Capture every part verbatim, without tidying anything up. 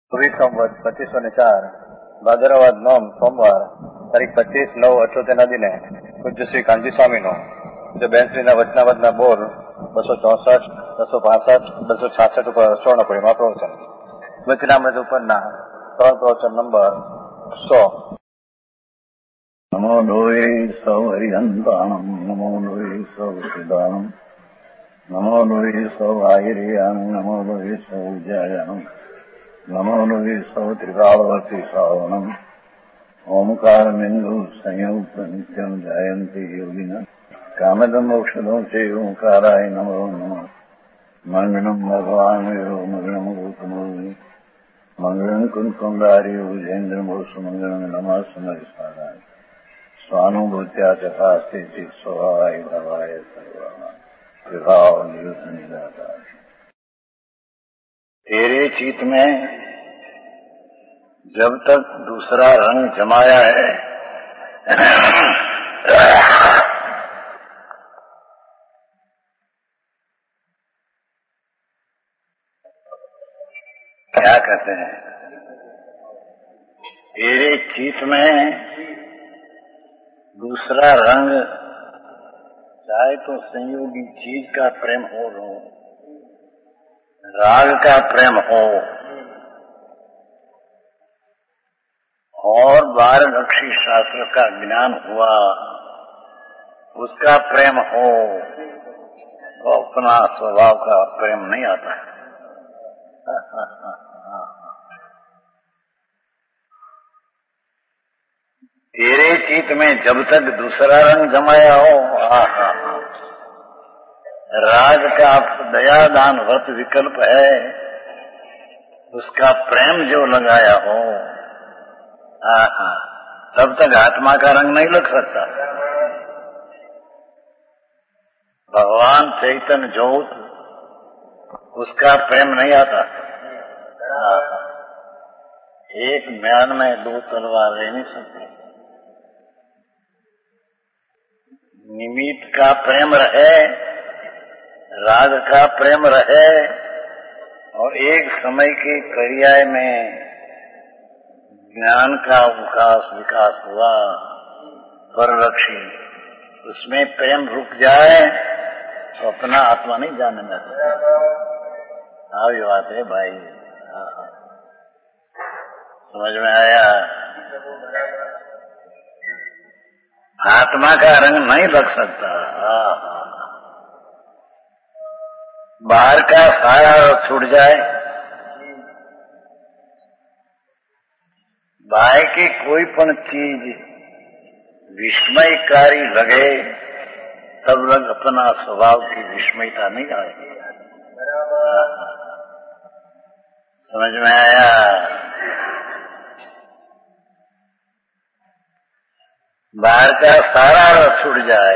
पूर्वी संवत પચીસો ને ચાર ભાદરવદ નોમ સોમવાર તારીખ પચીસ નવ અઠ્યોતેરના દિને પૂજ્ય શ્રી કાંજી સ્વામીનો પૂજ્ય બેનશ્રીના વચનાવદના બોર બસો ચોસઠ બસો પાસઠ બસો છાસઠ ઉપર સ્વર્ણપુરીમાં પ્રવચન વચનામૃત ઉપરના સ્વર્ણ પ્રવચન નંબર સો. નમો લોહે સૌ હરિહંતાણમ નમો લોહે સૌ સિદ્ધાણમ નમો લોહે સૌ આહિર્યામ નમો લોહે સૌ જયામ નમો લોહે સૌ ત્રિકાળવતી શ્રાવણમ ઓમકાર બિંદુ સંયુક્ત નિત્યમ જાયંતી યોગિના કામદમ ઔષધો છે ઓંકારાય નમો નમઃ મંગળમ ભગવાન મંગળમ ગૌતમો મંગળમ કુંકુંડાર્યો જૈન્દ્રમો સુમંગળમ નમઃ સમરિસારાય स्वानुभूत्या चकास्ते स्वभावाय भवाय सर्वमा विभाव नियुद्ध निराकार. तेरे चित में जब तक दूसरा रंग जमाया है क्या कहते हैं, तेरे चित में दूसरा रंग चाहे तो संयोगी चीज का प्रेम हो, रो राग का प्रेम हो और बारहक्षी शास्त्र का ज्ञान हुआ उसका प्रेम हो तो अपना स्वभाव का प्रेम नहीं आता है. तेरे चित में जब तक दूसरा रंग जमाया हो, आहा, राग का दया दान व्रत विकल्प है, उसका प्रेम जो लगाया हो, आहा, तब तक आत्मा का रंग नहीं लग सकता. भगवान चैतन्य ज्योत उसका प्रेम नहीं आता. आहा, एक म्यान में दो तलवार रह नहीं सकती. निमित्त का प्रेम रहे, राग का प्रेम रहे और एक समय के पर्याय में ज्ञान का विकास विकास हुआ परलक्षी, उसमें प्रेम रुक जाए तो अपना आत्मा नहीं जानने लगता. आई बात है भाई, समझ में आया. आत्मा का रंग नहीं लग सकता. बाहर का सारा छूट जाए, बाहर की कोई पण चीज विस्मयकारी लगे तब लग अपना स्वभाव की विस्मयता नहीं आएगी. समझ में आया. बाहर का सारा रस छूट जाए,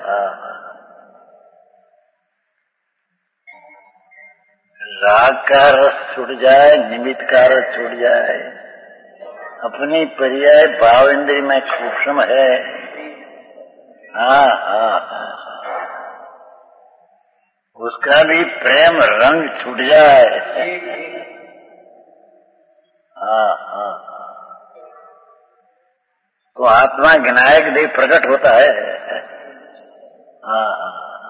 राग का रस छूट जाए, निमित्त का रस छूट जाए, अपनी पर्याय भाव इंद्रिय में सूक्ष्म है. हाँ हाँ हाँ, उसका भी प्रेम रंग छूट जाए. हाँ हाँ, तो आत्मा विनायक देव प्रकट होता है. हाँ,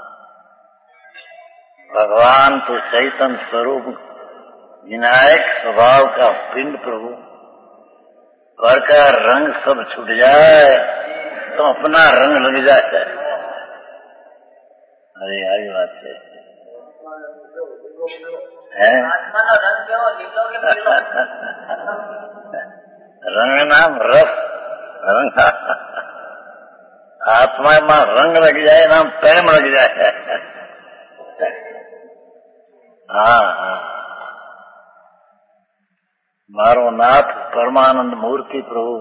भगवान तो चैतन्य स्वरूप विनायक स्वभाव का पिंड प्रभु, पर का रंग सब छूट जाए तो अपना रंग लग जाता है. अरे आई बात है, रंग नाम रस, रंग आत्मा में रंग लग जाए ना, प्रेम लग जाए. हाँ हाँ, मारो नाथ परमानंद मूर्ति प्रभु,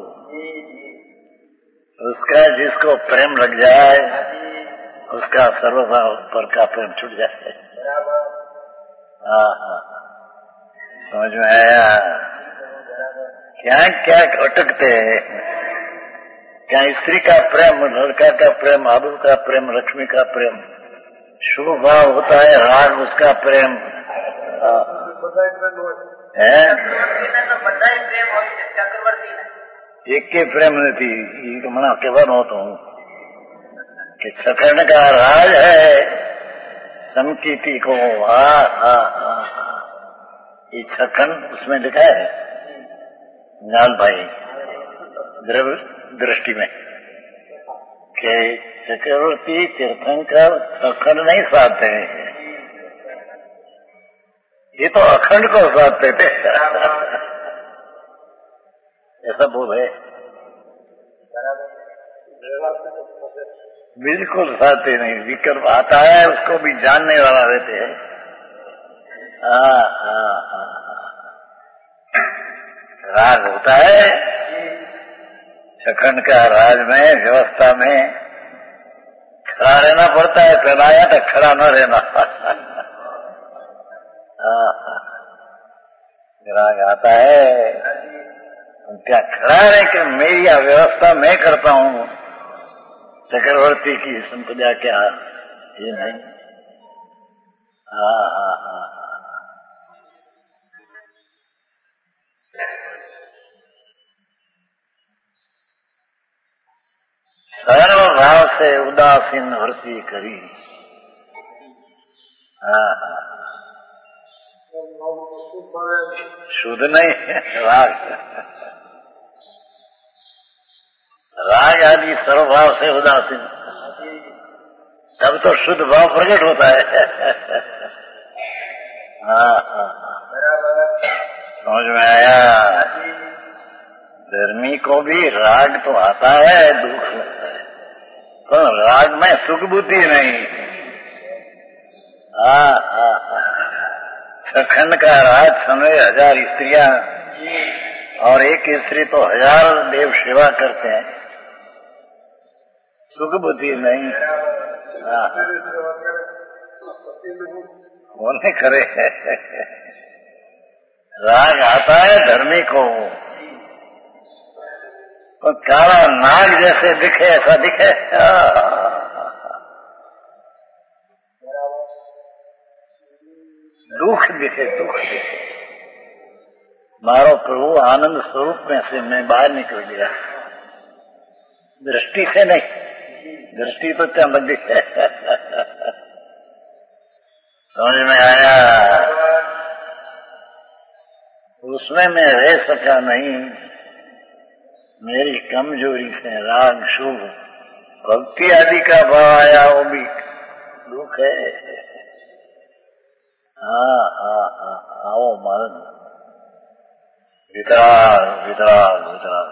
उसका जिसको प्रेम लग जाए उसका सर्वथा पर का प्रेम छूट जाए. हाँ हाँ, समझ में आया. क्या क्या अटकते हैं, क्या स्त्री का प्रेम, लड़का का प्रेम, आबू का प्रेम, लक्ष्मी का प्रेम, शुभ भाव होता है, राग उसका प्रेम, एक के प्रेम नहीं मना कहेવાનો तो कि छकण का राज है समकीती को हा हा हा ये छकन उसमें लिखा है नाल भाई दृष्टि में कि चक्रवर्ती तीर्थंकर छकन नहीं साधते ये तो अखंड को साधते थे ऐसा बोल है बिल्कुल साधते नहीं विकल्प आता है उसको भी जानने वाला रहते हैं। हाँ हाँ हाँ राग होता है छखंड का राज में व्यवस्था में खड़ा रहना पड़ता है पहनाया तो खड़ा न रहना। राग आता है क्या खड़ा रहे कि मेरी व्यवस्था मैं करता हूँ चक्रवर्ती की संपदा क्या ये नहीं। हाँ हाँ हाँ सर्व भाव से उदासीन वृत्ति करी। हाँ हाँ शुद्ध नहीं राग राग आदि सर्वभाव से उदासीन तब तो शुद्ध भाव प्रकट होता है। हाँ हाँ समझ में आया। धर्मी को भी राग तो आता है दुख लगता है तो राग में सुख बुद्धि नहीं। हाँ हाँ छखंड का राज समय हजार स्त्रियां और एक स्त्री तो हजार देव सेवा करते हैं सुख बुद्धि नहीं। होने करे राग आता है धर्मी को तो काला नाग जैसे दिखे ऐसा दिखे। दुख दिखे दुख दिखे मारो प्रभु आनंद स्वरूप में से मैं बाहर निकल गया दृष्टि से नहीं दृष्टि तो क्या बंदी है। समझ में आया उसमें मैं रह सका नहीं मेरी कमजोरी से राग शुभ भक्ति आदि का भाव आया वो भी दुख है। हाँ हाँ हाँ आओ मन वितराग वितराग वितराग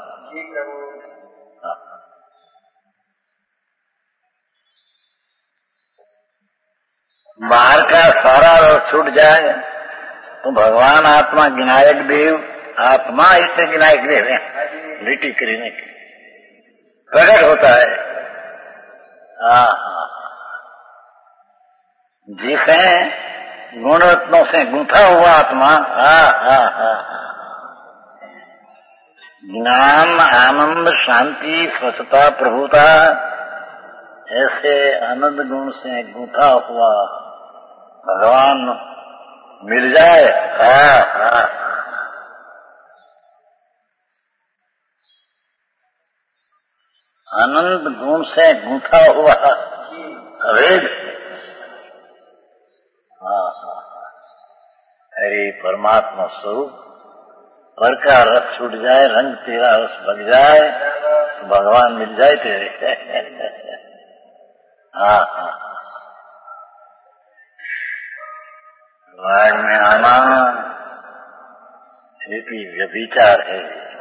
बाहर का सारा रस छूट जाए तो भगवान आत्मा विनायक देव आत्मा इतने विनायक देव है लिटी करने की प्रकट होता है। हाँ हाँ जिसे गुणरत्नों से गूंथा हुआ आत्मा हाँ हाँ हाँ ज्ञान आनंद शांति स्वच्छता प्रभुता ऐसे आनंद गुण से गूंथा हुआ भगवान मिल जाए। हाँ हाँ आनंद गुण से गूंथा हुआ अवेद। हाँ हाँ अरे परमात्मा स्वरूप पर का रस छूट जाए रंग तेरा रस बग जाए तो भगवान मिल जाए तेरे। हाँ हाँ राग में आना ये भी व्यभिचार है।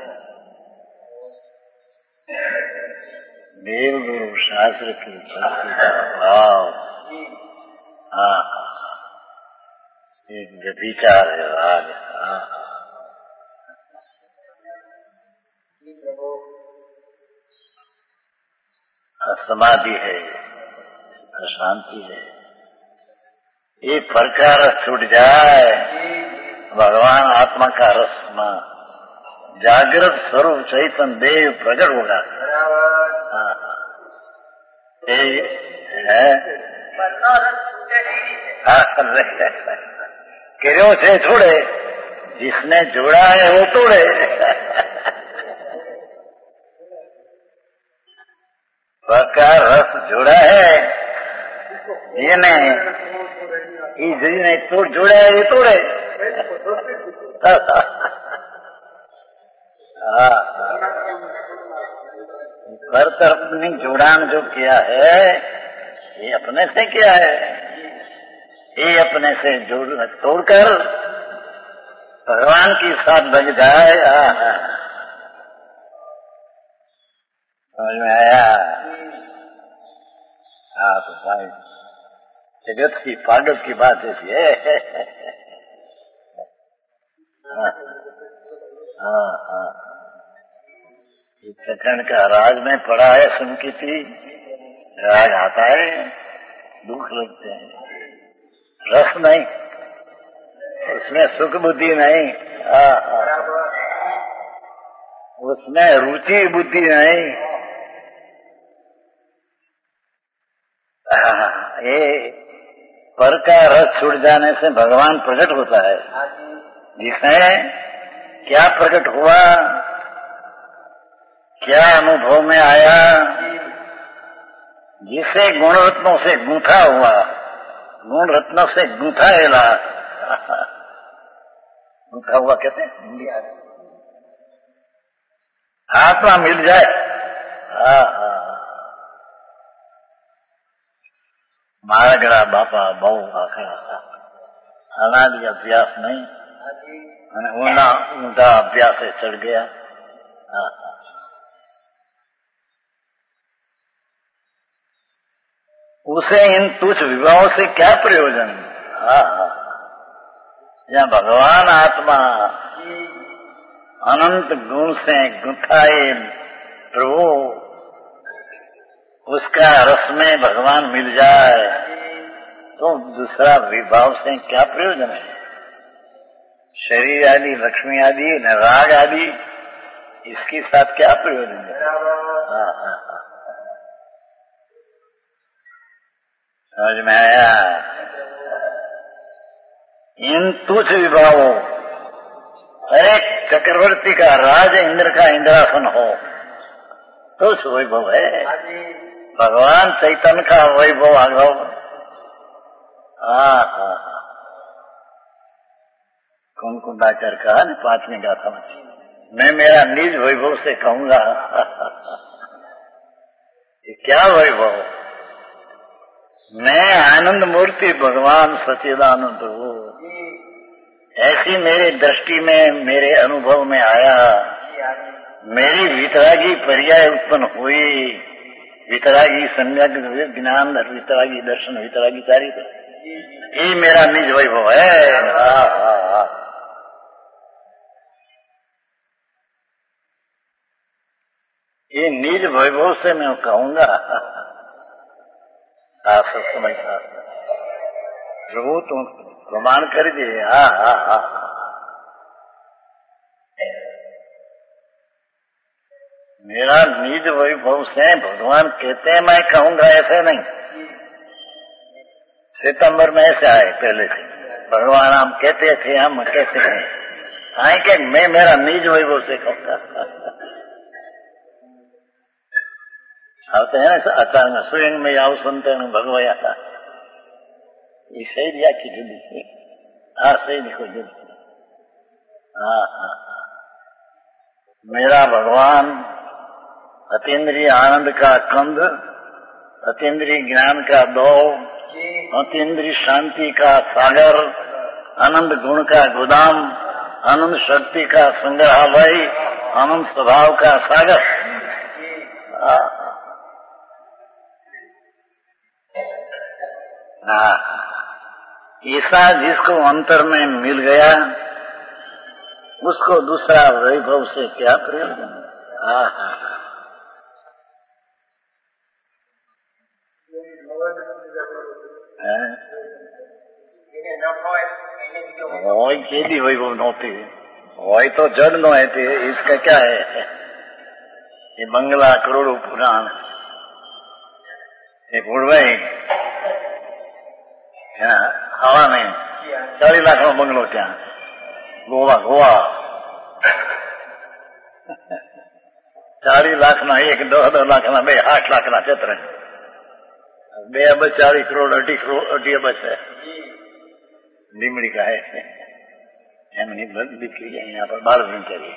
देव गुरु शास्त्र की भक्ति का भाव हाँ एक व्यभिचार है राग। हाँ समाधि है अशांति है ये फर का रस छूट जाए भगवान आत्मा का रस में जागृत स्वरूप चैतन्य देव प्रकट होगा। हाँ है કર્યો છે છોડે, जिसने जोड़ा है वो तोड़े। पक्का रस जोड़ा है जिसने जिसने तोड़ जोड़ा है ये तोड़े। पर तरफ ने जोड़ान जो किया है ये अपने से किया है, ये अपने से जोड़ तोड़कर भगवान की साथ लग जाए। समझ में आया? हाँ तो भाई जगत की पागल की बात ऐसी है। हाँ हाँ सखंड का राज में पड़ा है संकीर्ति, राग आता है दुख लगते हैं, रस नहीं उसमें, सुख बुद्धि नहीं, आ, आ, उसमें रुचि बुद्धि नहीं। आ, ये पर का रस छूट जाने से भगवान प्रकट होता है, जिसमें क्या प्रकट हुआ, क्या अनुभव में आया, जिसे गुण रत्नों से गूंथा हुआ, गुण रत्नों से गूंथाएला, गूंथा हुआ कहते हैं, आत्मा मिल जाए। हाँ हाँ मारा बापा बहु आखड़ा अनादि अभ्यास नहीं, ऊना ऊंधा अभ्यास से चढ़ गया। हाँ उसे इन तुच्छ विवाहों से क्या प्रयोजन। हाँ यहाँ भगवान आत्मा अनंत गुण से गुंथाए प्रभु, उसका रस में भगवान मिल जाए तो दूसरा विभाव से क्या प्रयोजन है। शरीर आदि, लक्ष्मी आदि, न राग आदि, इसके साथ क्या प्रयोजन है। हाँ हाँ हाँ समझ में आया। इन तुच्छ विभावों, अरे चक्रवर्ती का राज इंद्र का इंद्रासन हो तुच्छ वैभव है, भगवान चैतन्य का वैभव आगव। हाँ हाँ कौन कुंडाचार्य कहा न पांचवी गाथा में, मैं मेरा निज वैभव से कहूंगा। ये क्या वैभव, मैं आनंद मूर्ति भगवान सच्चिदानंद प्रभु, ऐसी मेरे दृष्टि में, मेरे अनुभव में आया, मेरी वितरागी पर्याय उत्पन्न हुई, वितरागी सम्यक ज्ञान, वितरागी दर्शन, वितरागी चारित्र, ये मेरा निज वैभव है। हाँ हाँ हाँ ये निज वैभव से मैं कहूंगा। शास्त्र समय शास्त्र प्रभु तुम प्रमाण कर दिए। हाँ हाँ हाँ मेरा निज वैभव से भगवान कहते हैं मैं कहूंगा, ऐसे नहीं। सितंबर में ऐसे आए पहले से, भगवान हम कहते थे, हम कहते हैं, आए कि मैं मेरा निज वैभव से कहूंगा। आते हैं ना अचानक स्वयं में आओ संतन भगवया था, ये सही दिया की जुदी, हाँ सही दिखो जुदी। हाँ हाँ मेरा भगवान अतीन्द्रिय आनंद का कंद, अतीन्द्रिय ज्ञान का दो, अतीन्द्रिय शांति का सागर, आनंद गुण का गोदाम, आनंद शक्ति का संग्रहालय, आनंद स्वभाव का सागर। हाँ ऐसा जिसको अंतर में मिल गया, उसको दूसरा वैभव से क्या प्रयोजन। हाँ हाँ હોય કેદી વૈભવ નહોતી, હોય તો જડ નો હતી, इसका क्या है। ये मंगला करोड़ों पुराण, ये बुढ़वाई हवा में ચાલીસ લાખ નો બંગલો ત્યાં ગોવા ગોવા ચાલીસ લાખ ના એક દસ દસ લાખ ના બે આઠ લાખ ના ચતરણ બે અબજ ચાલીસ કરોડ અઢી કરોડ અઢી અબજ है લીમડી का है એમની દીકરી यहाँ पर बारह दिन चलिए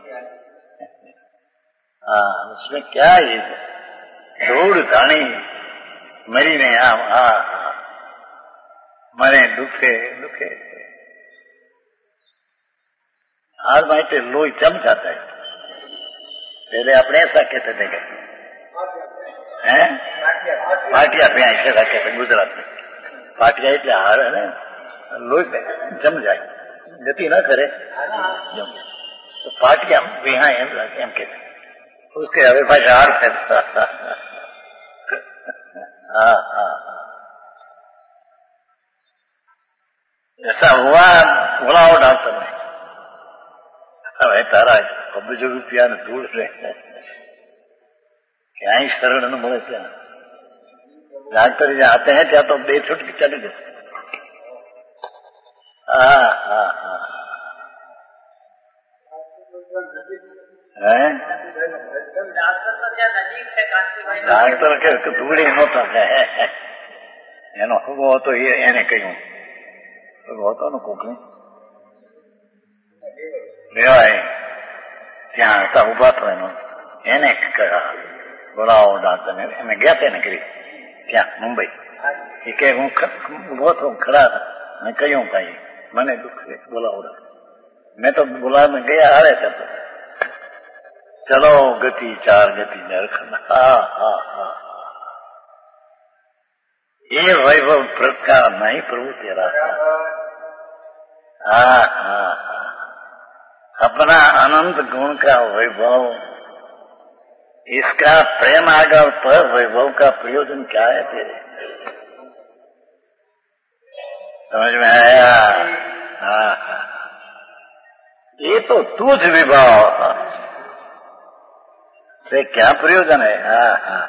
हाँ उसमें क्या ये धूड़ धाणी मरी ने आम हाँ हाँ मरे दुखे दुखे हार माइटे लोही जम जाता है पहले अपने ऐसा कहते थे हैं पाटिया पे ऐसे रखे थे गुजरात में पाटिया એટલે हार है लोही जम जाए गति न करे जम तो पाटिया बिहा एम एम कहते उसके હવે પાછા હાર थे हाँ हाँ ऐसा हुआ बोलाओ डॉक्टर ने હવે તારા અબજો રૂપિયા ધૂળ રહે ક્યાંય શરણ ન મળે ત્યાં डॉक्टर जहाँ आते हैं ત્યાં तो બે छुटकी चली गई हाँ हाँ हाँ डॉक्टर के धूड़ी नહોતા એનો હુગો હતો એને કહ્યું હુગો હતો ને કોકને રેવાય ત્યાં હતા ઉભા તો એનો એને બોલાવો ડાક્ટર ને એમે ગયા તેને કરી ત્યાં મુંબઈ એ કે હું ઉભો તો ખડા હતા મેં કહ્યું ભાઈ મને દુઃખ છે બોલાવો મેં તો બોલાવવા ગયા હારે છે चलो गति चार गति नरखंड हाँ हाँ हाँ ये वैभव प्रकार नहीं प्रभु तेरा हाँ हाँ हाँ अपना अनंत गुण का वैभव इसका प्रेम आगर पर वैभव का प्रयोजन क्या है तेरे समझ में आया हाँ हाँ ये तो तुझ विभाव से क्या प्रयोजन है हाँ हाँ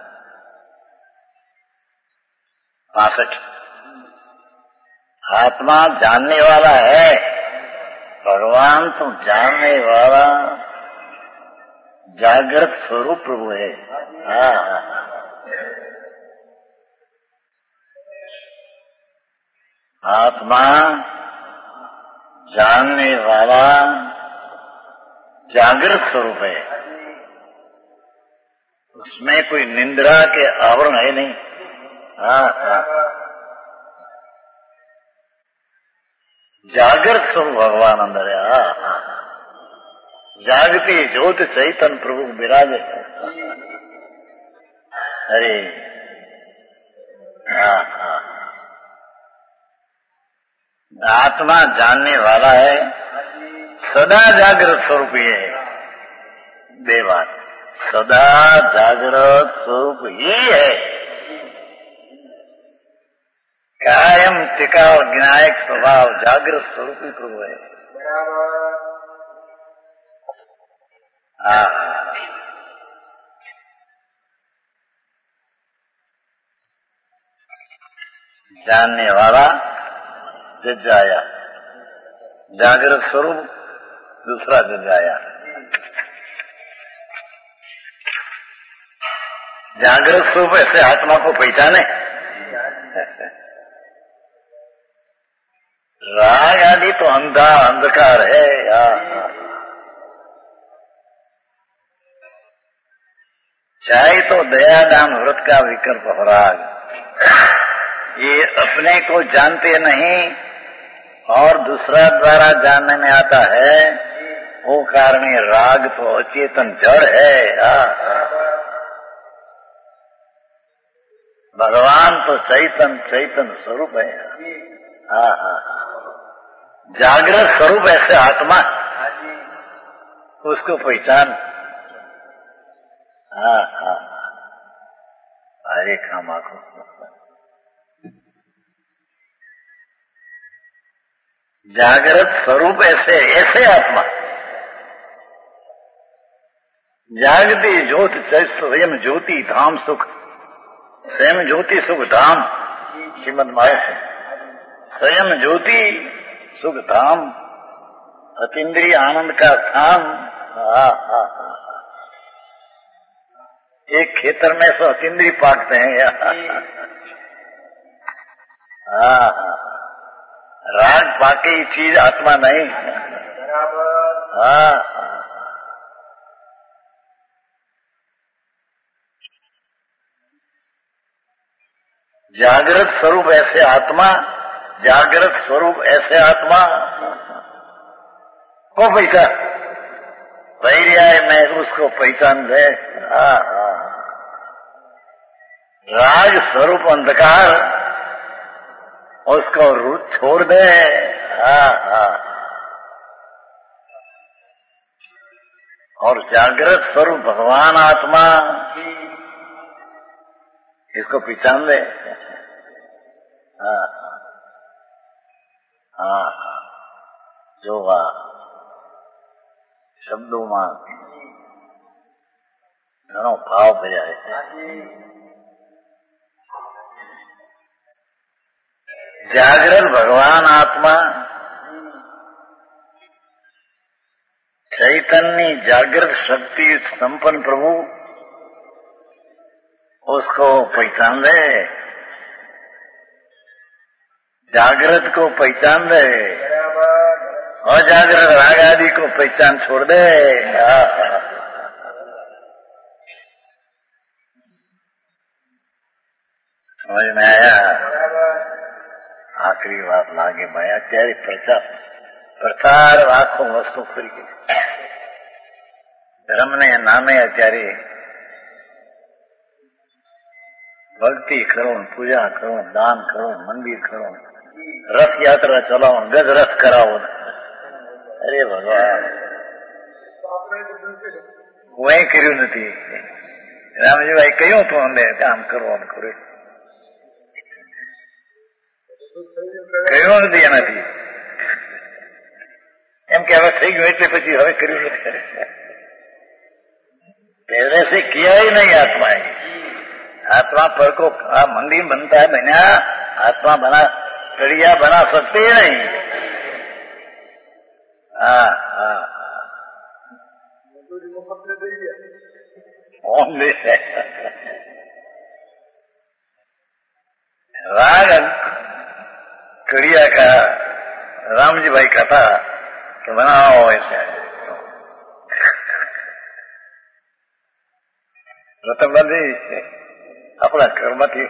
बासठ आत्मा जानने वाला है भगवान तो जानने वाला जागृत स्वरूप प्रभु है हाँ हाँ आत्मा जानने वाला जागृत स्वरूप है उसमें कोई निंद्रा के आवरण है नहीं हाँ हाँ जागृत स्वरूप भगवान अंदर है हाँ हाँ जागती ज्योत चैतन प्रभु विराजे अरे हाँ हाँ आत्मा जानने वाला है सदा जागृत स्वरूप ही है देवान सदा जागृत स्वरूप ही है कायम टिका और ज्ञायक स्वभाव जागृत स्वरूप ही प्रभु है हाँ जानने वाला जजाया जागृत स्वरूप दूसरा जजाया जागृत स्वरूप ऐसे आत्मा को पहचाने राग आदि तो अंधा अंधकार है या चाहे तो दया दान व्रत का विकल्प हो राग ये अपने को जानते नहीं और दूसरा द्वारा जानने में आता है वो कारण राग तो अचेतन जड़ है आ, आ, भगवान तो चैतन चैतन स्वरूप है हाँ हाँ जागृत स्वरूप ऐसे आत्मा उसको पहचान हाँ हाँ हरे खामा को जागृत स्वरूप ऐसे ऐसे आत्मा जागती ज्योति स्वयं ज्योति धाम सुख स्वयं ज्योति सुख धाम श्रीमद माया से स्वयं ज्योति सुख धाम, अतीन्द्रिय आनंद का स्थान। हा हा हा। एक खेतर में सौ अतीन्द्रिय पाकते हैं यहाँ। हा हा। राग पाके चीज आत्मा नहीं। हाँ, जागृत स्वरूप ऐसे आत्मा, जागृत स्वरूप ऐसे आत्मा को पहचान है, मैं उसको पहचान दे। हाँ हाँ। राग स्वरूप अंधकार उसको रूप छोड़ दे। हाँ हाँ। और जागृत स्वरूप भगवान आत्मा इसको पहचान दे। हाँ हाँ। जो शब्दों में घणो भाव भर्या है। जागृत भगवान आत्मा चैतन्य जागृत शक्ति संपन्न प्रभु उसको पहचान दे। जागृत को पहचान दे, अजागृत राग आदि को पहचान छोड़ दे। समझ में आया? आखिरी बात लागे भाई, अत्यारे प्रचार प्रचार आखो वस्तु खुल गई। धर्म ने नामे अत्यारे भक्ति करो, पूजा करो, दान करो, मंदिर करो, रथ यात्रा चलाओ, गज रथ कराओ। अरे भगवान, कोई कर्यु नहीं। रामजी भाई क्यों तो हमने काम करो करो क्यों नहीं नहीं एम के थी गयु एट पी हम कर्यु नहीं। पहले से किया ही नहीं आत्मा है। आत्मा पर को आ मंदिर बनता है बना, आत्मा बना कड़िया बना सकते ही नहीं। हाँ हाँ राग कड़िया का रामजी भाई कहता कि बनाओ ऐसे। रतनबंदी अपना कर्म थी।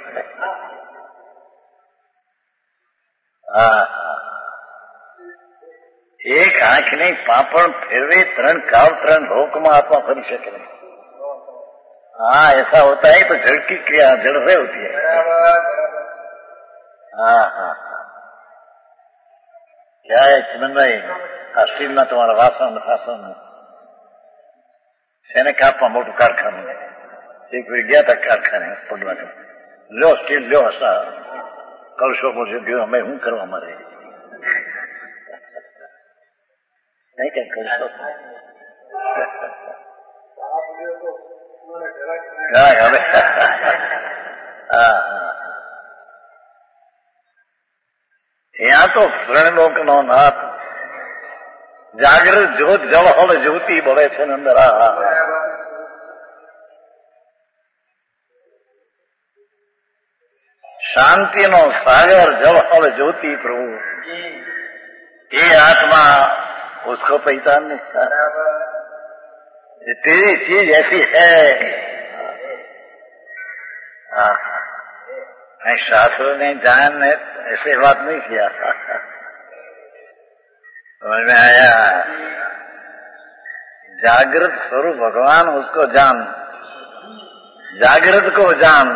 एक आंख नहीं पापड़ फेरवे त्रण काल त्रण लोक में आत्मा फरी सके नहीं। हाँ ऐसा होता है तो जड़ की क्रिया जड़ से होती है। हाँ हाँ क्या है चिमन भाई, स्टील में तुम्हारा वासन फासन सेने कापमा मोटू कारखानु है। एक बार गया था कारखाने पड़वा का, लो स्टील लो ऐसा कलशो मुझे दियो, मैं हूं करो हमारे नहीं क्या कलशो यहाँ तो प्रण लोक नो नाथ जागृत ज्योत जल हल ज्योति बोले छे अंदर। शांति नो सागर जल हल ज्योति प्रभु, ये आत्मा उसको पहचान नहीं सकता। तेरी चीज ऐसी है। शास्त्र ने जान ने ऐसे बात नहीं किया। समझ में आया? जागृत स्वरूप भगवान उसको जान, जागृत को जान।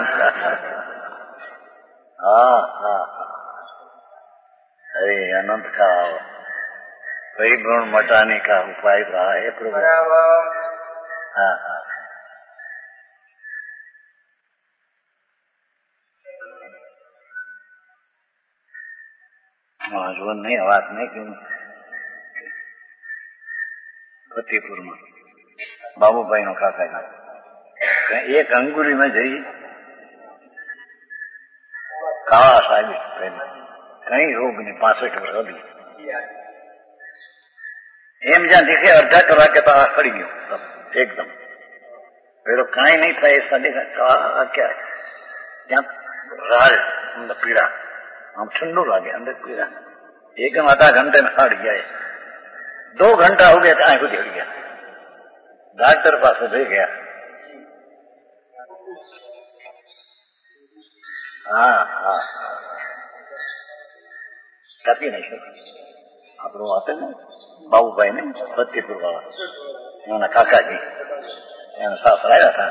हाँ हाँ अरे अनंत का वही गुण मटाने का उपाय रहा है प्रभु। हाँ हाँ महाजवन नहीं आवाज नहीं क्यों फतेहपुर में बाबू भाई नो काका ना एक अंगुली में जई काला साहेब कई रोग ने पांसठ वर्ष अभी एम ज्યાં देखे अर्धा कलाके तो आ खड़ी गयो सब एकदम પેલો કાંઈ નહીં થાય એ સાથે क्या ત્યાં राज अंदर पीड़ा हम ठंडू लगे अंदर पीड़ा एक आधा घंटे में हट गया दो घंटा हो गया आंख उजड़ गया डॉक्टर पास ले गया हाँ हाँ कभी नहीं आप लोग आते ना बाबू भाई ने फतेहपुर वाला उन्होंने काका जी सास आया था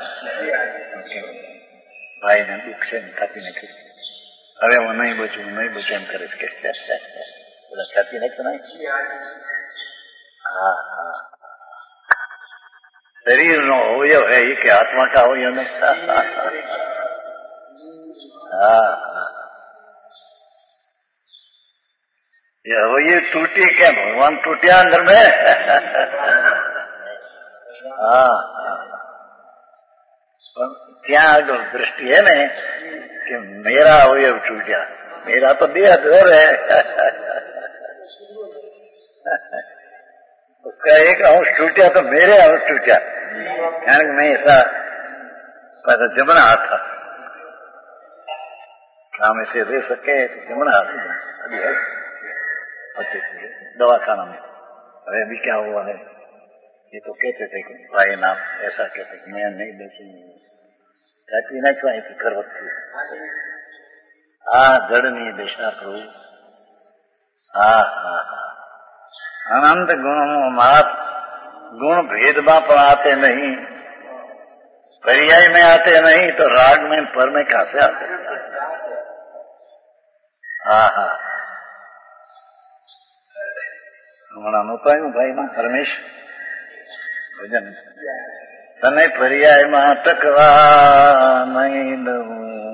भाई ने दुख से खाती नहीं की હવે હું નહીં બચું નહીં બચું એમ કરીશ કે બધા ખાતી નહીં તો નહીં હા હા શરીર નો અવયવ હે એ કે આત્મા કા અવયવ નહીં हाँ ये अवयव टूटी क्या भगवान टूटिया अंदर में हाँ क्या दृष्टि है ना कि मेरा अवयव टूट गया मेरा तो देह अधूर है उसका एक अंश टूटा तो मेरे अंश टूटा कारण मैं ऐसा पैसा जमना हाथ था काम ऐसे रह सके तो जमना हाथ अभी है दवा खाना में अरे अभी क्या हुआ है ये तो कहते थे कि भाई नाम ऐसा कहते मैं नहीं देखी कहती नहीं क्यों फिक्र होती हाँ जड़नी दिशा प्रभु हाँ हाँ अनंत गुणों मात गुण भेदभाव पर आते नहीं पर्याय में आते नहीं तो राग में पर में कहां से आते हाँ हाँ हमारा नोता हूँ भाई ना परमेश भजन तने पर्याय में टकवा नहीं दू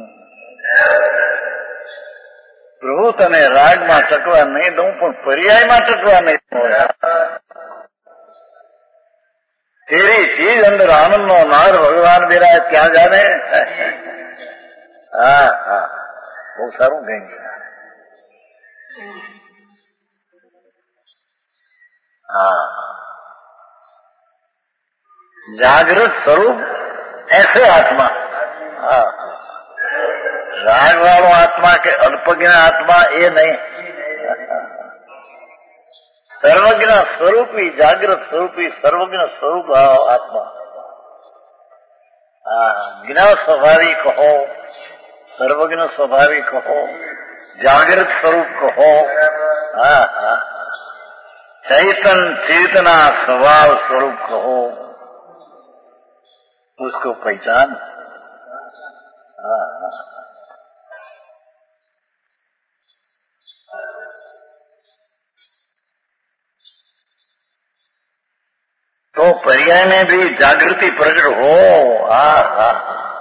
प्रभु तने राग में टकवा नहीं दू पर पर्याय में टकवा नहीं दू तेरी चीज अंदर आनंद नो नार भगवान मेरा क्या जाने हाँ हाँ बहुत सारू कहेंगे हाँ जागृत स्वरूप ऐसे आत्मा हाँ राग वालों आत्मा के अल्पज्ञ आत्मा ये नहीं सर्वज्ञ स्वरूपी जागृत स्वरूपी सर्वज्ञ स्वरूप आत्मा ज्ञ स्वाभाविक हो सर्वज्ञ स्वाभाविक हो जागृत स्वरूप कहो हाँ हाँ चैतन चेतना स्वभाव स्वरूप कहो उसको पहचान हाँ हाँ तो पर्याय में भी जागृति प्रकट हो हाँ हाँ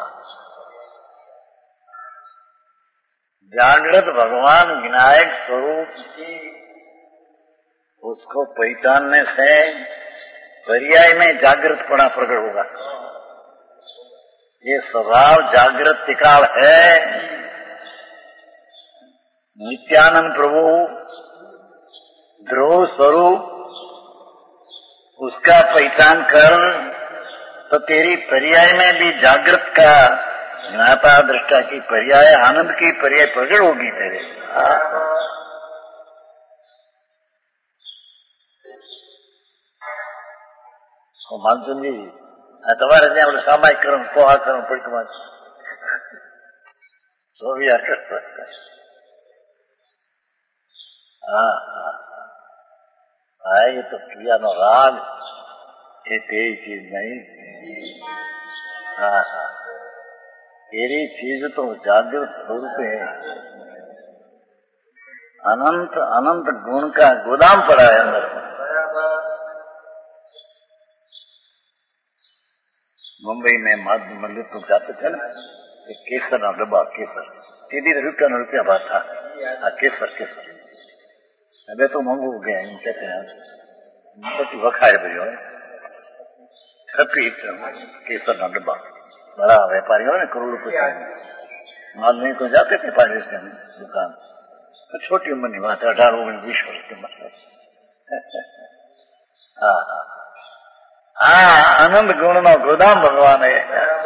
जागृत भगवान विनायक स्वरूप उसको पहचानने से पर्याय में जागृतपना प्रकट होगा ये स्वभाव जागृत तिकाल है नित्यानंद प्रभु ध्रुव स्वरूप उसका पहचान कर तो तेरी पर्याय में भी जागृत का ज्ञाता दृष्टा की पर्याय आनंद की पर्याय प्रकट होगी तेरे मानसून जी તમારે ત્યાં આપણે સામાયિક કરણ પોહા કરણ પડકમાં हाँ हाँ ये तो क्रिया नो राग ये तेरी चीज नहीं हाँ हाँ तेरी चीज तो जागृत स्वरूप है अनंत अनंत गुण का गोदाम पड़ा है अंदर मुंबई में माध्य मंदिर तो जाते थे ना केसर ना डब्बा केसर तीन रुपया न रुपया बात था आ केसर केसर अबे तो मंगू हो गया इन कहते हैं पति वखाए भैया छपी केसर ना डब्बा बड़ा व्यापारी हो ना करोड़ रुपये माल नहीं तो जाते थे पाकिस्तान दुकान छोटी उम्र की बात है, अठारह ओगनीस बीस वर्ष की बात है। हाँ हाँ, आनंद गुण नो गोदाम भगवान है।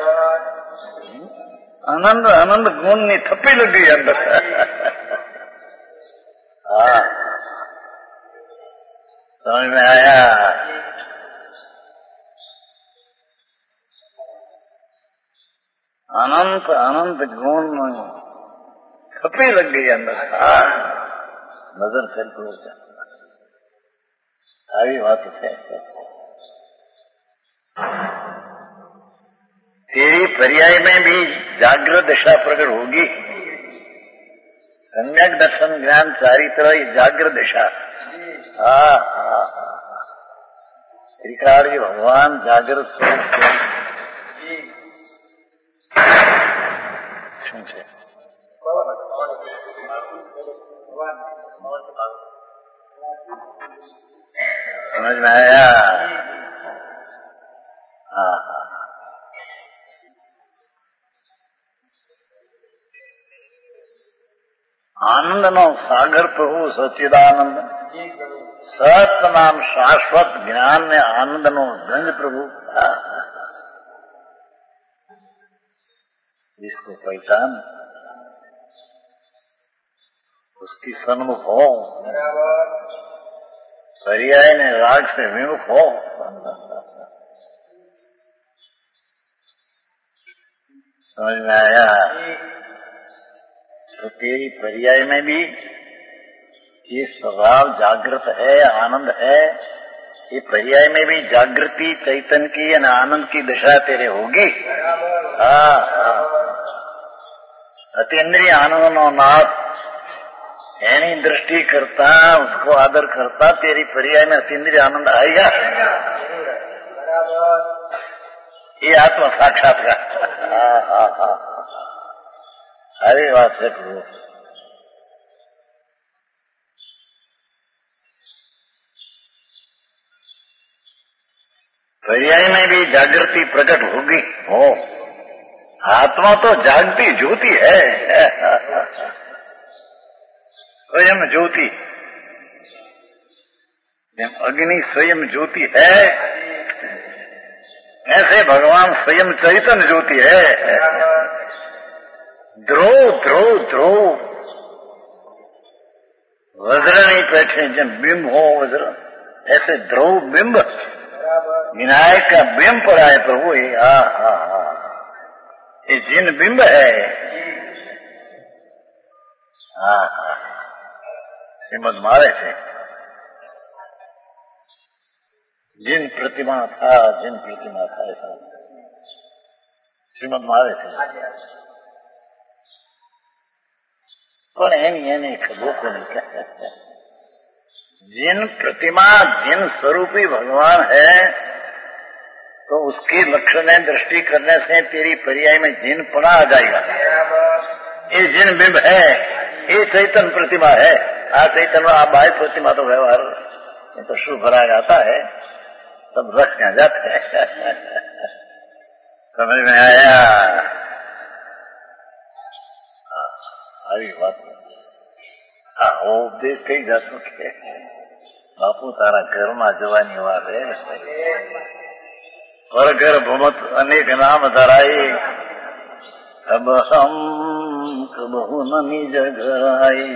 आनंद आनंद गुण ની થપ્પી લગી અંદર। हाँ, समझ में आया? अनंत अनंत गुण थप्पी लग गई अंदर। हाँ, नजर से આવી વાત છે। तेरी पर्याय में भी जागृत दशा प्रकट होगी। सम्यक दर्शन ज्ञान चारित्र जागृत दशा। हाँ हाँ, त्रिकाल जी भगवान जागृत स्वरूप શું છે? समझ में आया? हाँ हाँ, आनंद नो सागर प्रभु सच्चिदानंद, सत नाम शाश्वत ज्ञान ने आनंद नो गंज प्रभु। जिसको पहचान उसकी सन्मुख हो, पर्याय ने राग से विमुख हो। समझ में आया? तो तेरी पर्याय में भी ये स्वभाव जागृत है, आनंद है। ये पर्याय में भी जागृति चैतन्य की और आनंद की दशा तेरे होगी। हाँ हाँ, अतीन्द्रिय आनंद नो नाथ एनी दृष्टि करता, उसको आदर करता, तेरी पर्याय में अतीन्द्रिय आनंद आएगा। ये आत्म साक्षात्कार। हाँ हाँ हाँ, अरे बात से प्रभु। पर्याय में भी जागृति प्रकट होगी। हो, आत्मा तो जागती ज्योति है, स्वयं ज्योति। अग्नि स्वयं ज्योति है, ऐसे भगवान स्वयं चैतन्य ज्योति है। ध्रुव ध्रुव ध्रुव वज्र नहीं बैठे, जब बिंब हो वज्र, ऐसे ध्रुव बिंब विनायक का बिंब पड़ा है प्रभु। ये हाँ हाँ हाँ, ये जिन बिंब है। हाँ हाँ, श्रीमद मारे से जिन प्रतिमा था, जिन प्रतिमा था, ऐसा श्रीमद मारे थे। પણ એની એને ખબર કોને કહે? जिन प्रतिमा जिन स्वरूपी भगवान है, तो उसके लक्षण दृष्टि करने से तेरी पर्याय में जिन पुनः आ जाएगा। ये जिन बिंब है, ये चैतन्य प्रतिमा है। आ चैतन्य आ बाह्य प्रतिमा तो व्यवहार ये तो शुभ भरा जाता है, तब रख क्या जाते हैं। समझ में आया? આવી વાત હા, ઉપદેશ કઈ જાતનું કે બાપુ તારા ઘરમાં જવાની વાત હે। સ્વર્ગર ભૂમત અનેક નામ ધરાઈ, अब हम कबहू न निज घर आए,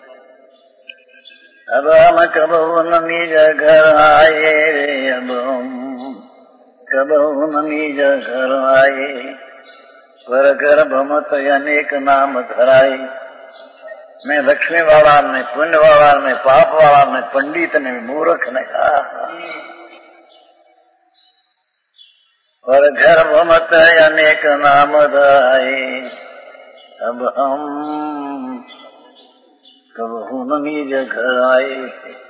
अब हम कबहू न निज घर आए, अब हम कबहू न निज घर आए। स्वर्गर भमत अनेक नाम धराए, मैं लक्ष्मी वाला ने, पुण्य वाला ने, पाप वाला ने, पंडित ने, मूर्ख ने कहा। और घर भमत अनेक नाम धराए, अब हम कबहू न निज घर आए।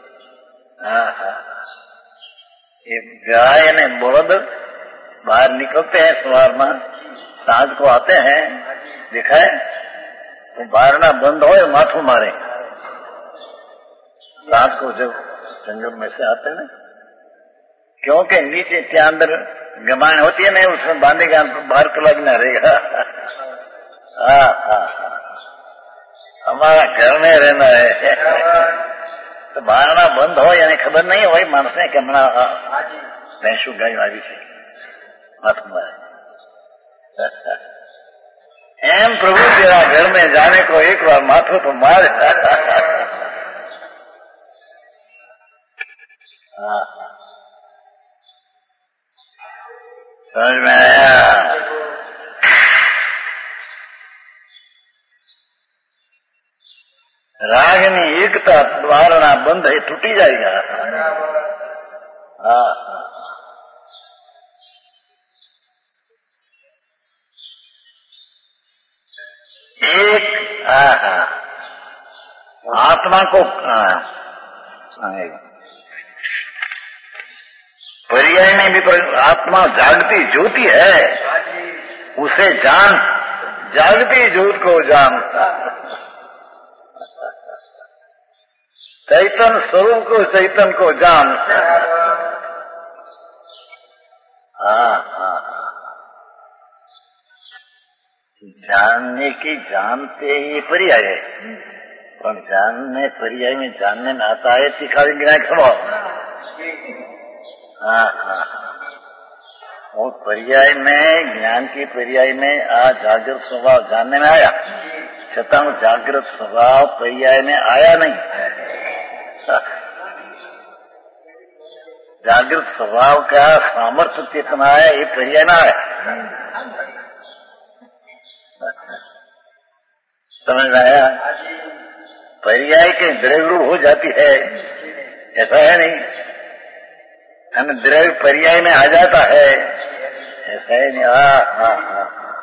ये गाय ने बलद बाहर निकलते हैं सवार में, सांझ को आते हैं, देखा है तो बारना बंद हो माथू मारे। सांझ को जब जंगल में से आते हैं, क्योंकि नीचे त्या अंदर गमान होती है, नहीं उसमें बांधेगा बाहर को लगना रहेगा। हाँ हाँ हमारा घर में रहना है तो બારણા બંધ હોય અને ખબર નહીં હોય માણસને કે હમણાં ભેંસું ગાય આવી છે માથું મારે એમ પ્રભુ તેરા घर में जाने को एक बार माथो तो मार समझ में आया रागनी एकता वारणा बंद है टूटी जाएगा। हाँ एक हाँ आत्मा को पर्याय में भी आत्मा जागती ज्योति है, उसे जान, जागती ज्योति को जान, चैतन स्वरूप को चैतन को जान। हाँ हाँ जानने की जानते ही पर्याय है, पर जानने पर्याय में जानने में आता है तिखारी विनायक स्वभाव। हाँ हाँ और पर्याय में ज्ञान की पर्याय में आ जागृत स्वभाव जानने में आया, छता जागृत स्वभाव पर्याय में आया नहीं। जागृत स्वभाव का सामर्थ्य कितना है ये पर्याय में आया। समझ में आया? पर्याय के द्रव्य रूप हो जाती है ऐसा है नहीं, हम द्रव्य पर्याय में आ जाता है ऐसा है नहीं। हाँ हाँ हाँ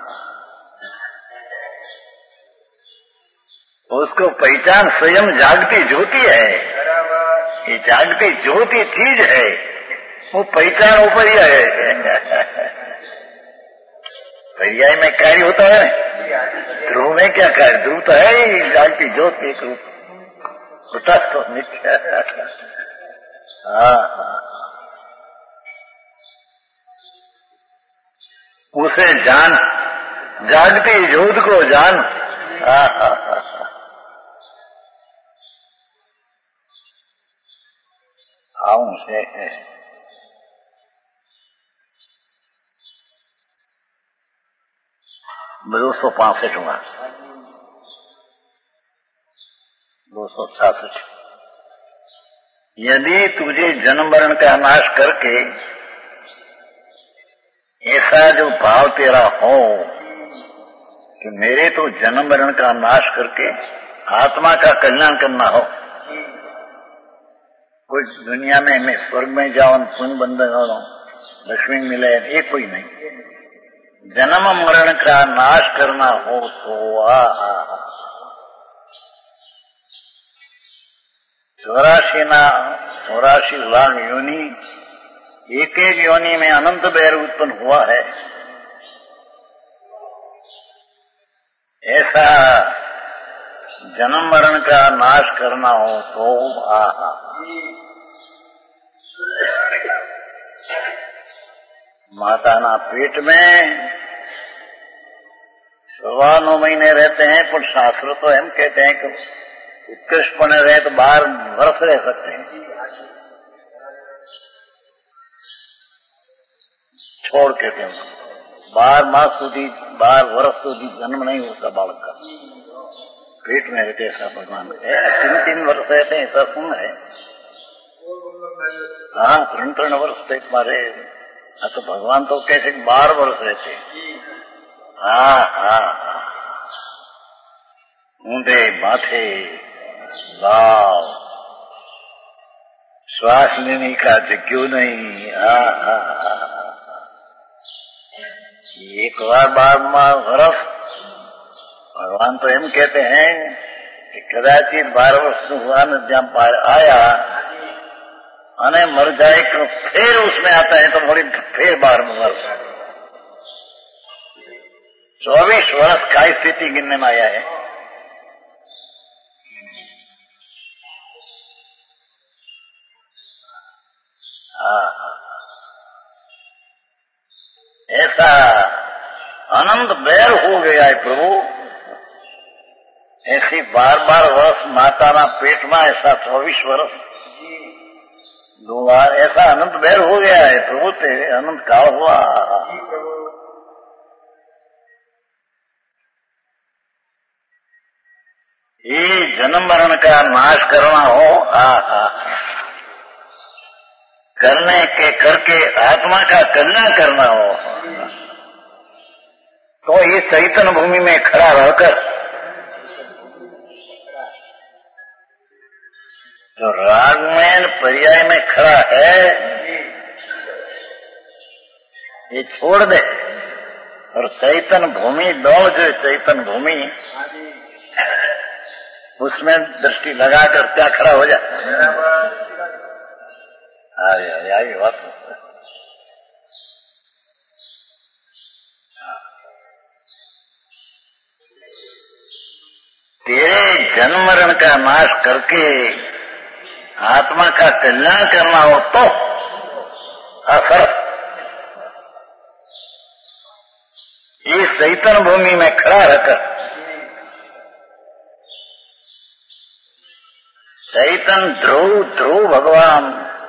उसको पहचान स्वयं जागती ज्योति है, ये जागती ज्योति चीज है, वो पहचान ऊपर ही है। पर्याय में कार्य होता है, ध्रुव में क्या कार्य, ध्रुव तो है ही जागती ज्योति एक रूप कुटस्थ नित्य। हाँ हाँ उसे जान, जागती ज्योति को जान। हाँ हाँ हाँ आऊं से है दो सौ पांसठ हुआ, दो सौ छियासठ। यदि तुझे जन्म मरण का नाश करके ऐसा जो भाव तेरा हो कि मेरे तो जन्म मरण का नाश करके आत्मा का कल्याण करना हो, कोई दुनिया में मैं स्वर्ग में जाऊं, पुण्य बंद करूं, लक्ष्मी मिले, ये कोई नहीं। जन्म मरण का नाश करना हो तो आ चौरासी ना चौरासी लाख योनि, एक एक योनि में अनंत बैर उत्पन्न हुआ है, ऐसा जन्म मरण का नाश करना हो तो आ माता ना पेट में सवा नौ महीने रहते हैं, पर शास्त्र तो हम कहते हैं कि उत्कृष्टपणे रहे तो बारह वर्ष रह सकते हैं, छोड़ कहते हैं बारह मास सुधी बारह वर्ष सुधी जन्म नहीं होता बालक का, पेट में रहते ऐसा भगवान तीन तीन वर्ष रहते हैं ऐसा सुन है। हाँ त्रण त्रण वर्ष पेट मारे, तो भगवान तो कैसे बारह वर्ष रहते। हाँ हाँ ऊंधे माथे भाव श्वास लेने का जग्यो नहीं। हाँ हाँ एक बार बारहवां वर्ष भगवान तो एम कहते हैं कि कदाचित बारह वर्ष हुआ न जहाँ पार आया अने मर जाए तो फिर उसमें आता है तो थोड़ी फिर बारहवां वर्ष, चौबीस वर्ष का स्थिति गिनने में आया है। हाँ ऐसा अनंत बैर हो गया है प्रभु, ऐसी बार बार वर्ष माताना पेट में ऐसा चौबीस वर्ष दो बार ऐसा अनंत बैर हो गया है प्रभु तेरे अनंत काल हुआ। ये जन्म मरण का नाश करना हो आ, आ, करने के करके आत्मा का कल्याण करना हो तो ये चैतन्य भूमि में खड़ा रहकर जो रागमैन पर्याय में खड़ा है ये छोड़ दे और चैतन्य भूमि दौड़ जो चैतन्य भूमि उसमें दृष्टि लगाकर क्या खड़ा हो जाए। आई बात तेरे जन्म मरण का नाश करके आत्मा का कल्याण करना हो तो असर ये चैतन्य भूमि में खड़ा रहकर चैतन्य ध्रुव ध्रुव भगवान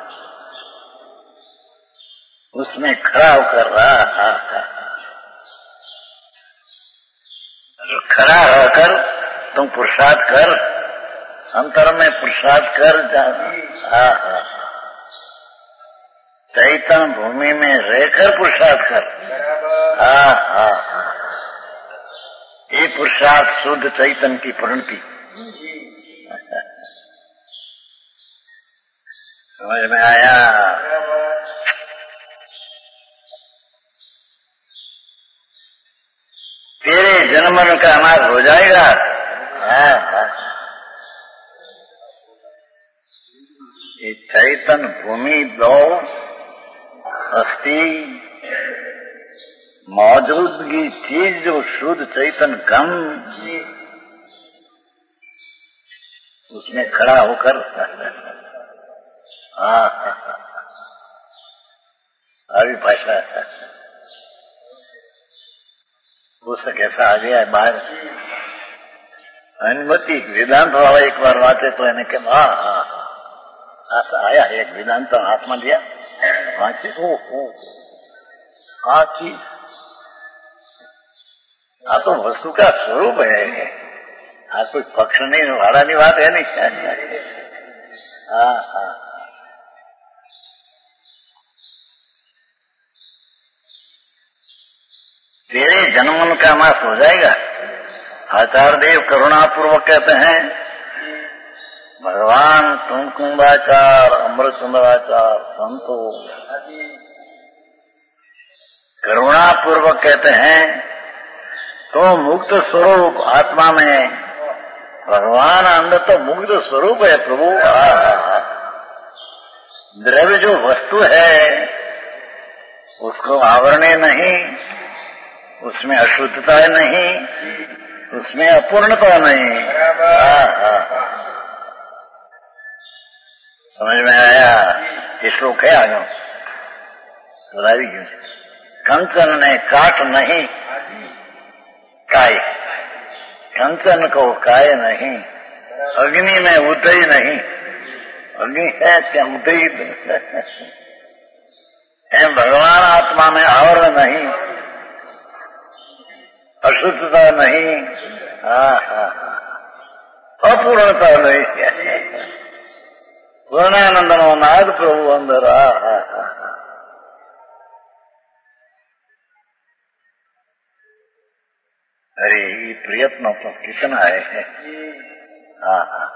उसमें खड़ा होकर रहा खड़ा रहकर तुम पुरुषार्थ कर अंतर में पुरुषार्थ कर जा चैतन्य भूमि में रहकर पुरुषार्थ कर। हाँ हाँ हाँ ये पुरुषार्थ शुद्ध चैतन्य की परिणति समझ में आया। तेरे जन्म मरण का अनाथ हो जाएगा। हाँ हाँ ये चैतन्य भूमि दो अस्थि मौजूदगी चीज जो शुद्ध चैतन्य गम उसमें खड़ा होकर हाँ हाँ अभी भाषा उससे कैसा आ गया है बाहर अनुमति वेदांत वाला एक बार वांचे तो इन्हें के हाँ हाँ ऐसा आया एक वेदांत हाथ में दिया वांचे ओ ओ हाँ चीज हाँ तो वस्तु का स्वरूप है हाँ कोई पक्ष नहीं भाड़ा नहीं बात है नहीं। हाँ हाँ तेरे जन्म का नाश हो जाएगा। आचार्य देव करुणापूर्वक कहते हैं भगवान तुम कुंभाचार अमृतचंद्राचार संतो करुणापूर्वक कहते हैं तो मुक्त स्वरूप आत्मा में भगवान अंदर तो मुक्त स्वरूप है प्रभु। द्रव्य जो वस्तु है उसको आवरणे नहीं उसमें अशुद्धता नहीं उसमें अपूर्णता नहीं। हाँ हाँ समझ में आया। ये श्लोक है आगे बताई क्यों कंचन ने काट नहीं काय कंचन को काय नहीं अग्नि में उदय नहीं अग्नि है क्या उदय भगवान आत्मा में आवरण नहीं अशुद्धता नहीं। हाँ हाँ अपूर्णता नहीं पूर्णानंदनो नाद प्रभु अंदर। हाँ हाँ हाँ अरे ये प्रयत्न तो कितना है। हाँ हाँ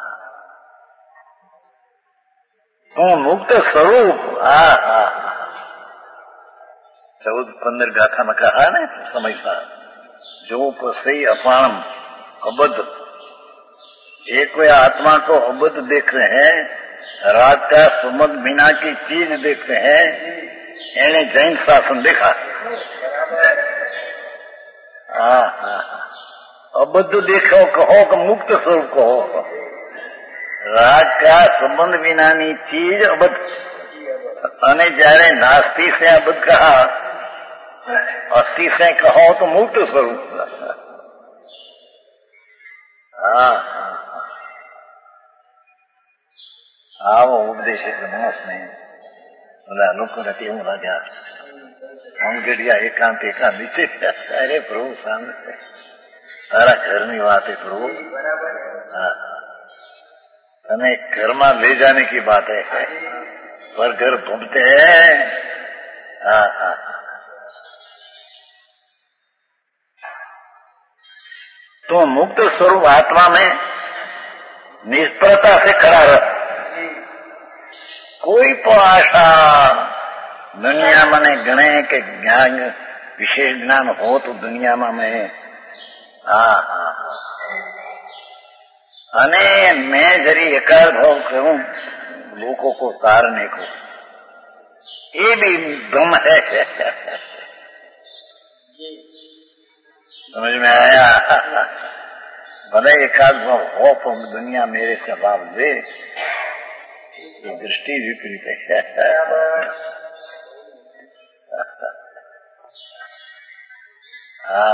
तो मुक्त स्वरूप। हाँ हाँ चौदह पंद्रह गाथा में कहा ना समय सा जो सही अपान अबद्ध एक वे आत्मा को अबद्ध देख रहे हैं राग का सुमद बिना की चीज देख रहे हैं इन्हें जैन शासन देखा। हाँ हाँ अबद्ध देखो कहो कि मुक्त स्वरूप कहो राग का संबंध बिनानी चीज अबद्ध અને जયારે नास्ती से अबद्ध कहा अस्थि से कहो तो मुक्त स्वरूप। હા આવો ઉપદેશ એટલે માણસ નહીં. બધા લોકો નથી એવું લાગ્યા અંગડિયા એકાંત એકાંત નીચે. અરે પ્રભુ સામે તારા ઘરની વાત है प्रभु. हाँ तने घर में ले जाने की बात है पर घर घूमते हैं. हाँ हाँ तो मुक्त स्वरूप आत्मा में निष्फलता से खड़ा रह. कोई तो आशा दुनिया में गणे के ज्ञान विशेष ज्ञान हो तो दुनिया में मैं हाँ हाँ अने मैं जरी एकाद भाव करूं लोगों को तारने को, ये भी भ्रम है. समझ में आया. भले एकाद भाव हो तो दुनिया मेरे से भाव दे, ये दृष्टि विपरीत है. हाँ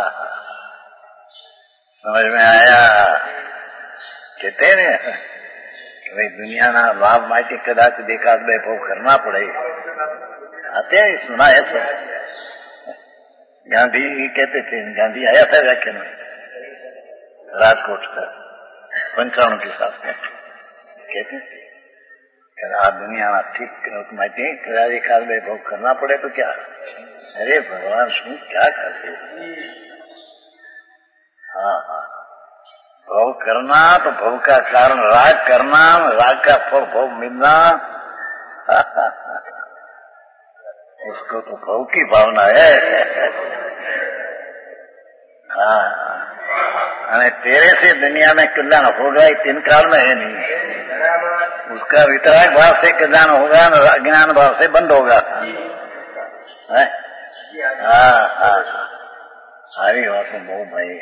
समझ में आया. कहते हैं कि भाई दुनिया ना लाभ माटी कदाच देखाद बे भोग करना पड़े. आते हैं सुना है सब. गांधी कहते थे, गांधी आया था व्याख्यान में राजकोट का पंचाणु के साथ में, कहते थे आ दुनिया में ठीक माटी कदाच देखाद बे भोग करना पड़े तो क्या. अरे भगवान शू क्या करते. हाँ हाँ भव करना तो भव का कारण राग करना, राग का फल भव मिलना. उसको तो भव की भावना है. हाँ अरे तेरे से दुनिया में कल्याण होगा तीन काल में है नहीं. उसका वितराग भाव से कल्याण होगा, ज्ञान भाव से बंद होगा. हाँ हाँ सारी बात तो बहु भाई.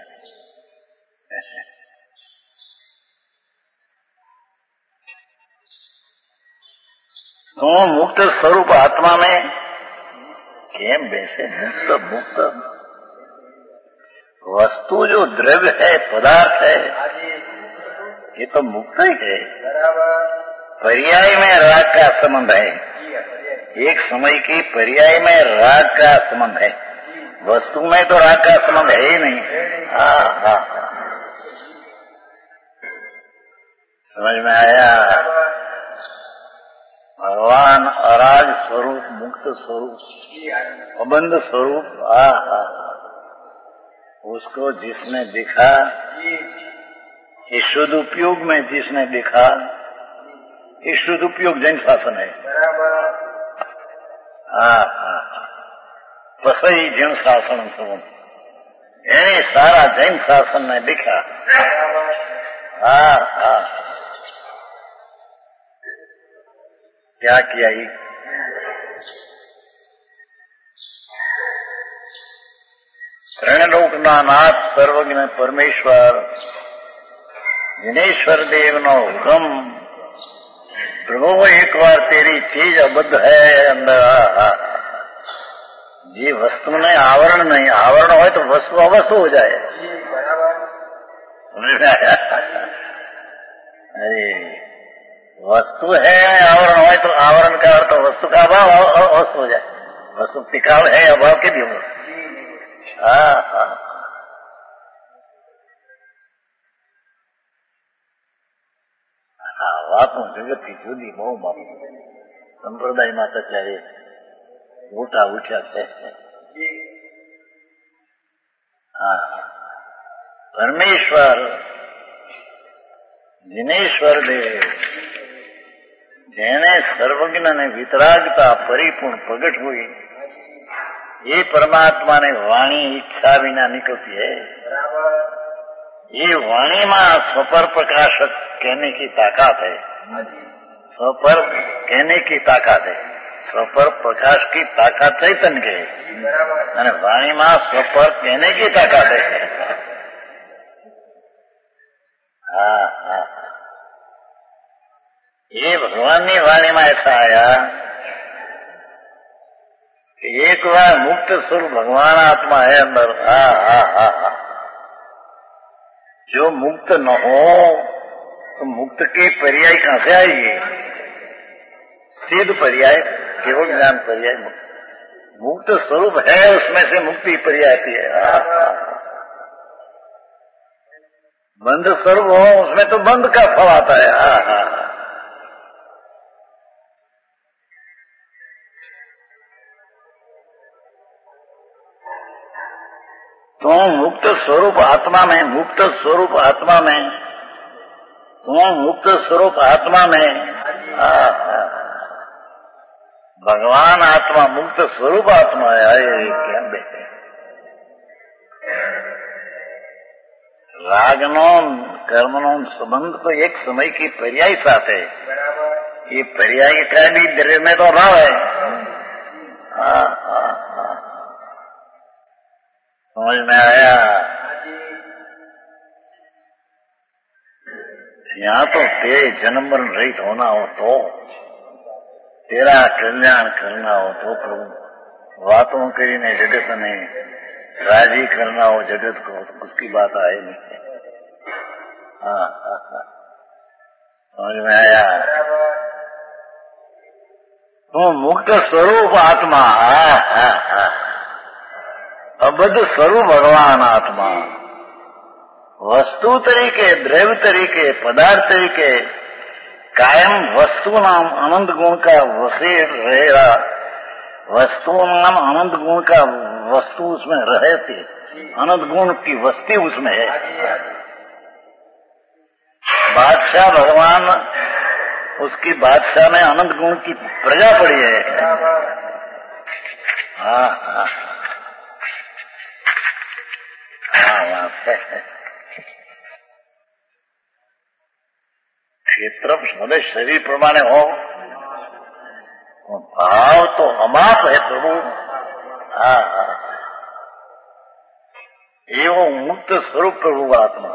तो मुक्त स्वरूप आत्मा में केम बैसे. मुक्त मुक्त वस्तु जो द्रव्य है, पदार्थ है, ये तो मुक्त ही है. पर्याय में राग का संबंध है. एक समय की पर्याय में राग का संबंध है. वस्तु में तो राग का संबंध है ही नहीं. हाँ हाँ समझ में आया. भगवान अराग स्वरूप, मुक्त स्वरूप, अबंध स्वरूप. हाँ हाँ उसको जिसने देखा, ये शुद्ध उपयोग में जिसने देखा, ये शुद्ध उपयोग जैन शासन है. हाँ हाँ पसई जैन शासन संबंध यानी सारा जैन शासन ने देखा. हाँ हाँ क्या किया ही. त्रिलोक ना नाथ सर्वज्ञ परमेश्वर जिनेश्वर देव नो हुक्म. प्रभु एक बार तेरी चीज अबद्ध है अंदर. जी वस्तु में आवरण नहीं, आवरण हो तो वस्तु अवस्तु हो जाए. समझ में आया. अरे वस्तु है आवरण हो तो आवरण का अर्थ वस्तु का अभाव अवस्थ हो जाए. वस्तु टिकाव है अभाव के भी हो. हाँ हाँ हाँ वातों जगत की जुदी बहु बाबू संप्रदाय में ત્યારે મોટા ઉઠ્યા છે. हाँ परमेश्वर जिनेश्वर देव જેને સર્વજ્ઞ ને વિતરાગતા પરિપૂર્ણ પ્રગટ हुई, ये परमात्मा ने वाणी इच्छा बिना निकलती है. ये वाणी में स्वपर प्रकाशक कहने की ताकत है. स्वपर कहने की ताकत है. स्वपर प्रकाश की ताकत चैतन्य के है. वाणी में स्वपर कहने की ताकत है. हाँ हाँ ये भगवान की वाणी में ऐसा आया कि एक बार मुक्त स्वरूप भगवान आत्मा है अंदर. हाँ हाँ हाँ हाँ जो मुक्त न हो तो मुक्त की पर्याय कहां से आएगी? सिद्ध पर्याय, केवल ज्ञान पर्याय मुक्त। मुक्त स्वरूप है, उसमें से मुक्ति पर्याय आती है। बंद स्वरूप हो उसमें तो बंद का फल आता है। हा हा तो मुक्त स्वरूप आत्मा में, मुक्त स्वरूप आत्मा में, तो मुक्त स्वरूप आत्मा में हा हा भगवान आत्मा मुक्त स्वरूप आत्मा है। क्या बेटे, रागनो कर्मनो संबंध तो एक समय की पर्याय साथ है। ये पर्याय का भी द्रव्य में तो अभाव है। हाँ हाँ हाँ, समझ में आया? यहाँ तो तेरे जन्म मरण रहित होना हो तो, तेरा कल्याण करना हो तो प्रभु वातों करीने जगत ने राजी करना हो जगत को, तो उसकी बात आए नहीं। हाँ हाँ हाँ, समझ में आया? तो मुक्त स्वरूप आत्मा, हाँ हाँ हाँ, अबद्ध स्वरूप भगवान आत्मा, वस्तु तरीके, द्रव्य तरीके, पदार्थ तरीके कायम वस्तु नाम अनंत गुण का वसे रहेगा। वस्तु नाम अनंत गुण का वस्तु उसमें रहती, अनंत गुण की वस्ती उसमें है। बादशाह भगवान, उसकी बादशाह में अनंत गुण की प्रजा पड़ी है। हाँ हाँ हाँ, बात है। क्षेत्र भले शरीर प्रमाणे हो, भाव तो अमाप है प्रभु। हाँ हाँ, एवं मुक्त स्वरूप प्रभु आत्मा।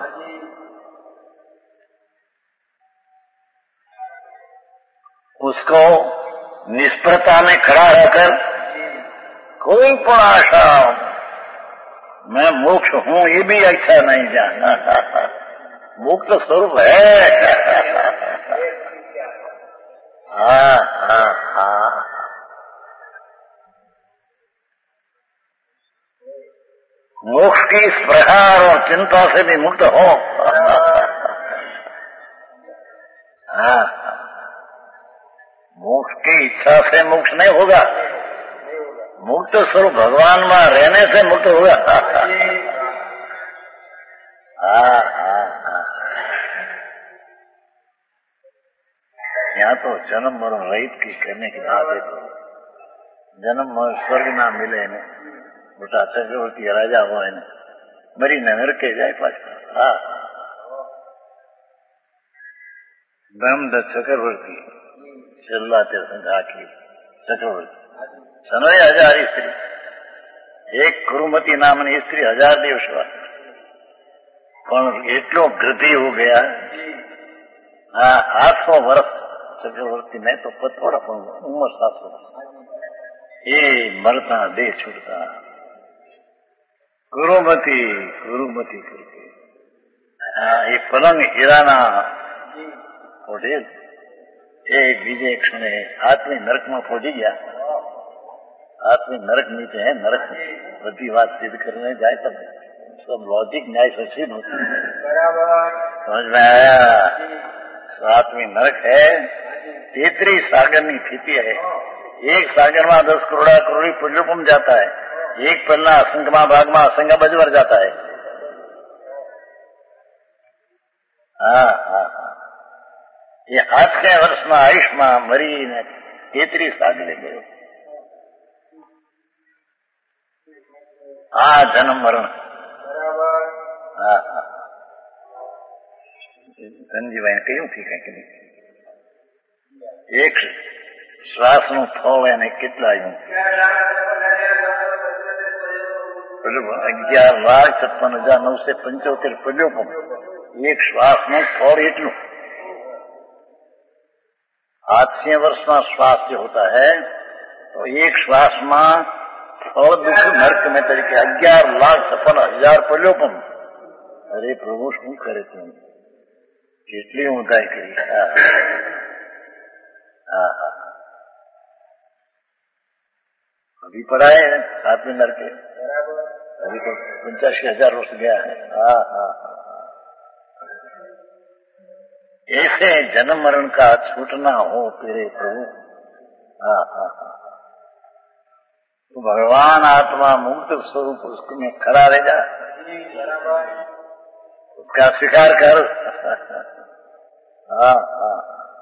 उसको निष्प्रता में खड़ा रहकर कोई पण आशा मैं मोक्ष हूं ये भी अच्छा नहीं जाना, मुक्त स्वरूप है। हाँ हाँ हाँ, मोक्ष की स्पृहा और चिंता से भी मुक्त हो। हाँ, मोक्ष की इच्छा से मोक्ष नहीं होगा, मुक्त स्वरूप भगवान में रहने से मुक्त होगा। हाँ हाँ हाँ, यहाँ तो जन्म मरण रहित की करने की बात है। तो जन्म मरण स्वर्ग ना मिले ने मोटा चक्रवर्ती राजा हो ने मरी ने नरके जाए पाछा। हाँ, ब्रह्मदत्त चक्रवर्ती छेल्ला ते संघाकी चक्रवर्ती सनोय हजार स्त्री, एक कुरुमती नामनी स्त्री हजार દિવસ પણ એટલો ગૃધી हो गया। हाँ, आठ सौ वर्ष चक्रवर्ती में तो पथोड़ा पण उम्र सात सौ ये मरता दे छूटता गुरुमती गुरुमती करके। हाँ, ये पलंग हीराना फोड़े ये बीजे क्षणे आत्मी नरक में फोड़ी गया। आत्मी नरक नीचे है, नरक बड़ी बात सिद्ध करने जाए तब सब लॉजिक न्याय से सिद्ध होती है। समझ में आया? सातवीं नरक है, तेतरी सागर की स्थिति है। एक सागर में दस करोड़ा करोड़ी पुण्योपम जाता है, एक पन्ना असंख्य भाग में असंख्य बजवर जाता है। हाँ हाँ हाँ, ये आज के वर्ष में आयुष में मरी ने तेतरी सागरे गयो। हाँ, जन्म मरण। हाँ हाँ, ધનજીભાઈ કહ્યું ठीक है कि नहीं? एक શ્વાસ નું ફળ એને કેટલાયું? અગિયાર લાખ છપ્પન હજાર નવસો પંચોતેર પડ્યો પણ એક શ્વાસ નું ફળ એટલું। आठवीं वर्ष में श्वास जो होता है तो एक श्वास में फल दुख नरक में तरीके अग्यार लाख छप्पन हजार प्रलोपन અરે પ્રભુ શું કરે તું, કેટલી ઊંધાઈ કરી. હા હા अभी पढ़ा है साथ में लड़के, अभी तो पंचासी हजार वर्ष गया है. हाँ हाँ ऐसे जन्म मरण का छूटना हो तेरे प्रभु. हाँ हाँ तो भगवान आत्मा मुक्त स्वरूप उसमें खड़ा रह जा, उसका स्वीकार कर. हाँ हाँ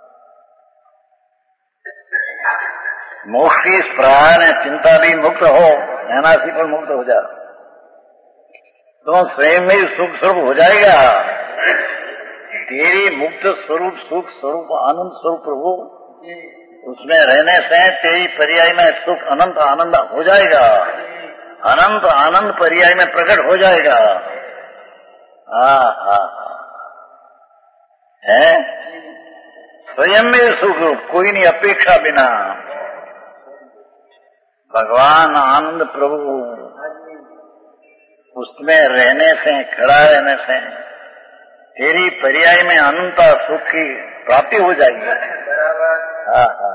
मोक्ष की प्राण चिंता भी मुक्त हो, नैनासी पर मुक्त हो जा तो स्वयं में सुख स्वरूप हो जाएगा. तेरी मुक्त स्वरूप सुख स्वरूप आनंद स्वरूप प्रभु, उसमें रहने से तेरी पर्याय में सुख अनंत आनंद हो जाएगा, अनंत आनंद पर्याय में प्रकट हो जाएगा. हाँ हाँ है स्वयं में सुख, कोई नहीं अपेक्षा बिना. भगवान आनंद प्रभु उसमें रहने से, खड़ा रहने से तेरी पर्याय में अनंत सुख की प्राप्ति हो जाएगी. हाँ हाँ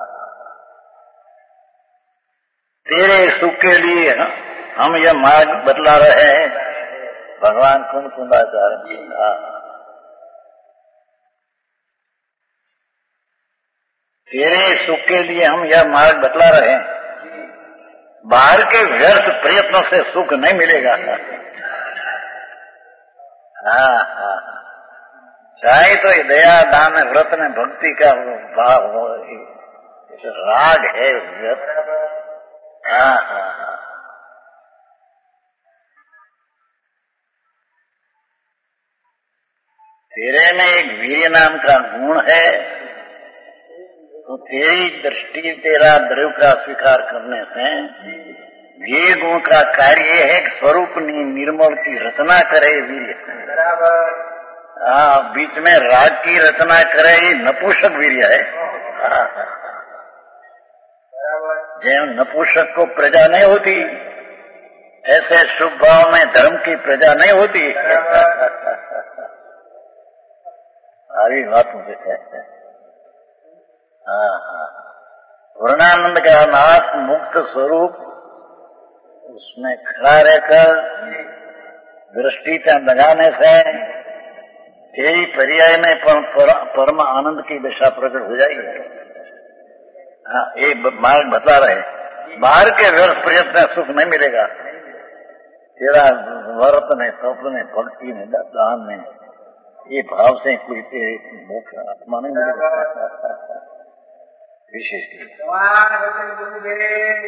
तेरे सुख के लिए हम यह मार्ग बतला रहे हैं. भगवान कुंद कुंदाचार्य. हाँ तेरे सुख के लिए हम यह मार्ग बतला रहे हैं. बाहर के व्यर्थ प्रयत्नों से सुख नहीं मिलेगा. हाँ हाँ चाहे तो दया दान व्रत में भक्ति का भाव हो, राग है व्यर्थ. हाँ हाँ हाँ तेरे में एक वीर्य नाम का गुण है, तो तेरी दृष्टि तेरा द्रव्य का स्वीकार करने से वीर्य गुण का कार्य है कि स्वरूप निर्मल की रचना करे वीर्य. हाँ बीच में राग की रचना करे, ये नपुंसक वीर्य है. जैसे नपुंसक को प्रजा नहीं होती, ऐसे शुभ भाव में धर्म की प्रजा नहीं होती. सारी बात मुझे कहते हैं. हाँ हाँ पूर्णानंद का नाथ मुक्त स्वरूप उसमें खड़ा रहकर दृष्टि का लगाने से तेरी पर्याय में परम आनंद की दशा प्रकट हो जाएगी. हाँ ये मार्ग बता रहे. बाहर के व्यर्थ प्रयत्न सुख नहीं मिलेगा. तेरा व्रत में, तप में, भक्ति में, दान में, ये भाव से कोई तेरे मोक्ष आत्मा नहीं मिलेगा. विशेष